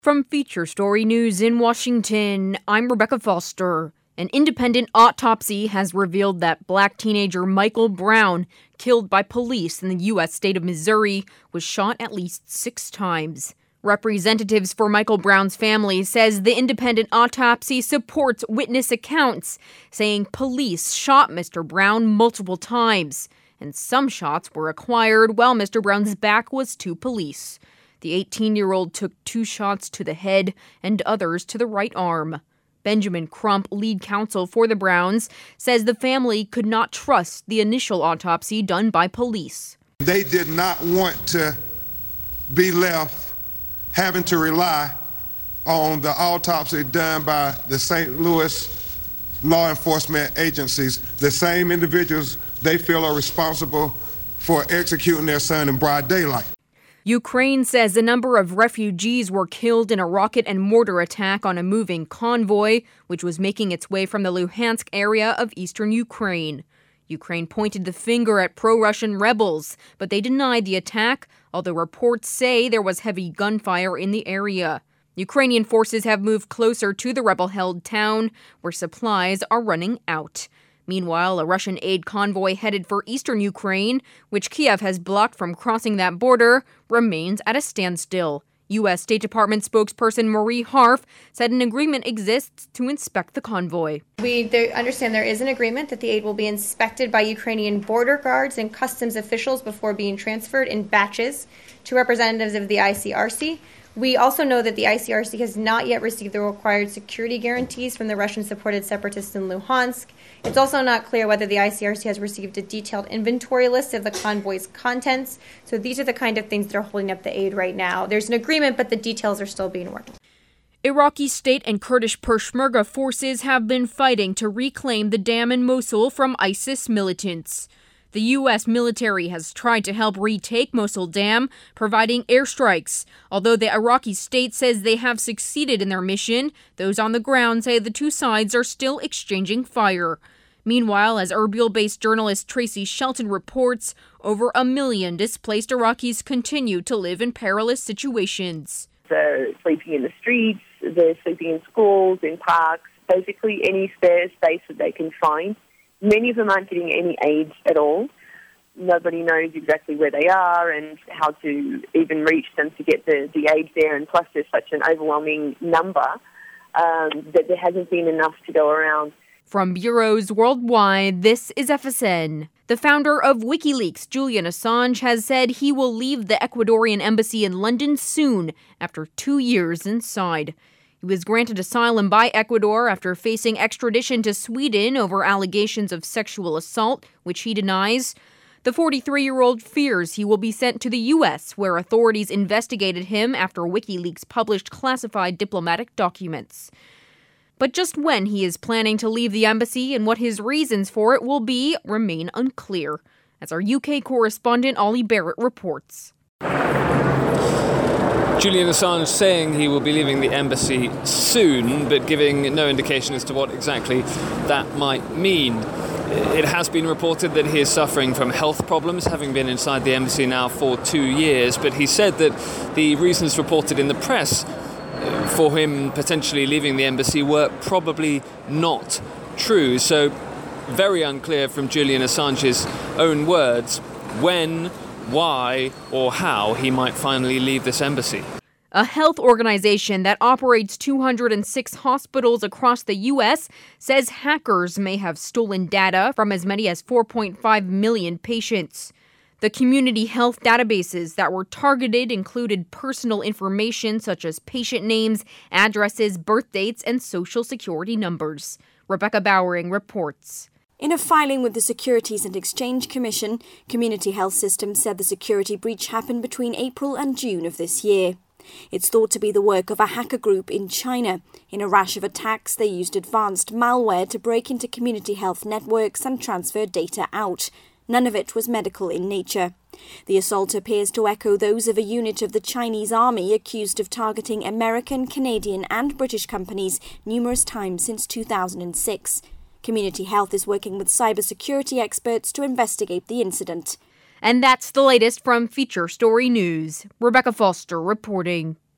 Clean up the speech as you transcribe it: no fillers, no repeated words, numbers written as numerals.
From Feature Story News in Washington, I'm Rebecca Foster. An independent autopsy has revealed that black teenager Michael Brown, killed by police in the U.S. state of Missouri, was shot at least 6 times. Representatives for Michael Brown's family says the independent autopsy supports witness accounts, saying police shot Mr. Brown multiple times, and some shots were acquired while Mr. Brown's back was to police. The 18-year-old took 2 shots to the head and others to the right arm. Benjamin Crump, lead counsel for the Browns, says the family could not trust the initial autopsy done by police. They did not want to be left having to rely on the autopsy done by the St. Louis law enforcement agencies, the same individuals they feel are responsible for executing their son in broad daylight. Ukraine says a number of refugees were killed in a rocket and mortar attack on a moving convoy, which was making its way from the Luhansk area of eastern Ukraine. Ukraine pointed the finger at pro-Russian rebels, but they denied the attack, although reports say there was heavy gunfire in the area. Ukrainian forces have moved closer to the rebel-held town, where supplies are running out. Meanwhile, a Russian aid convoy headed for eastern Ukraine, which Kiev has blocked from crossing that border, remains at a standstill. U.S. State Department spokesperson Marie Harf said an agreement exists to inspect the convoy. We understand there is an agreement that the aid will be inspected by Ukrainian border guards and customs officials before being transferred in batches to representatives of the ICRC. We also know that the ICRC has not yet received the required security guarantees from the Russian-supported separatists in Luhansk. It's also not clear whether the ICRC has received a detailed inventory list of the convoy's contents. So these are the kind of things that are holding up the aid right now. There's an agreement, but the details are still being worked. Iraqi state and Kurdish Peshmerga forces have been fighting to reclaim the dam in Mosul from ISIS militants. The U.S. military has tried to help retake Mosul Dam, providing airstrikes. Although the Iraqi state says they have succeeded in their mission, those on the ground say the two sides are still exchanging fire. Meanwhile, as Erbil-based journalist Tracy Shelton reports, over 1 million displaced Iraqis continue to live in perilous situations. They're sleeping in the streets, they're sleeping in schools, in parks, basically any spare space that they can find. Many of them aren't getting any aid at all. Nobody knows exactly where they are and how to even reach them to get the aid there. And plus, there's such an overwhelming number that there hasn't been enough to go around. From bureaus worldwide, this is FSN. The founder of WikiLeaks, Julian Assange, has said he will leave the Ecuadorian embassy in London soon after 2 years inside. He was granted asylum by Ecuador after facing extradition to Sweden over allegations of sexual assault, which he denies. The 43-year-old fears he will be sent to the U.S., where authorities investigated him after WikiLeaks published classified diplomatic documents. But just when he is planning to leave the embassy and what his reasons for it will be remain unclear, as our UK correspondent Ollie Barrett reports. Julian Assange saying he will be leaving the embassy soon, but giving no indication as to what exactly that might mean. It has been reported that he is suffering from health problems, having been inside the embassy now for 2 years, but he said that the reasons reported in the press for him potentially leaving the embassy were probably not true. So very unclear from Julian Assange's own words when, why, or how he might finally leave this embassy. A health organization that operates 206 hospitals across the U.S. says hackers may have stolen data from as many as 4.5 million patients. The community health databases that were targeted included personal information such as patient names, addresses, birth dates, and social security numbers. Rebecca Bowering reports. In a filing with the Securities and Exchange Commission, Community Health Systems said the security breach happened between April and June of this year. It's thought to be the work of a hacker group in China. In a rash of attacks, they used advanced malware to break into community health networks and transfer data out. None of it was medical in nature. The assault appears to echo those of a unit of the Chinese army accused of targeting American, Canadian and British companies numerous times since 2006. Community Health is working with cybersecurity experts to investigate the incident. And that's the latest from Feature Story News. Rebecca Foster reporting.